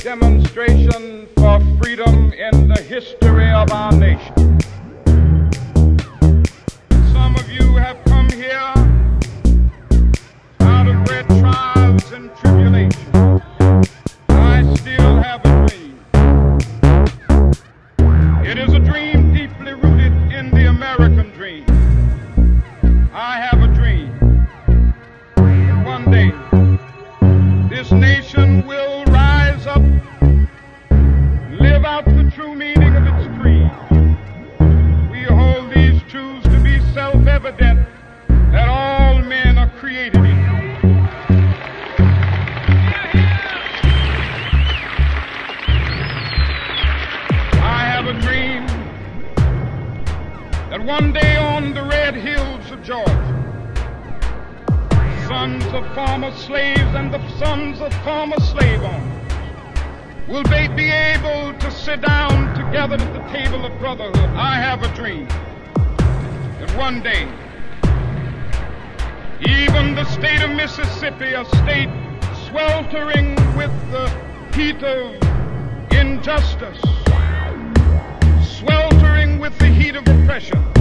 demonstration for freedom in the history of our nation. Some of you have come here out of great trials and tribulations. I still have a dream. It is a dream deeply rooted in the American dream. I have a dream. One day, this nation will rise up, live out the true meaning of its creed. We hold these truths to be self-evident, that all men are created equal. I have a dream that one day on the red hills of Georgia, sons of former slaves and the sons of former slave owners will they be able to sit down together at the table of brotherhood. I have a dream that one day even the state of Mississippi, a state sweltering with the heat of injustice, sweltering with the heat of oppression,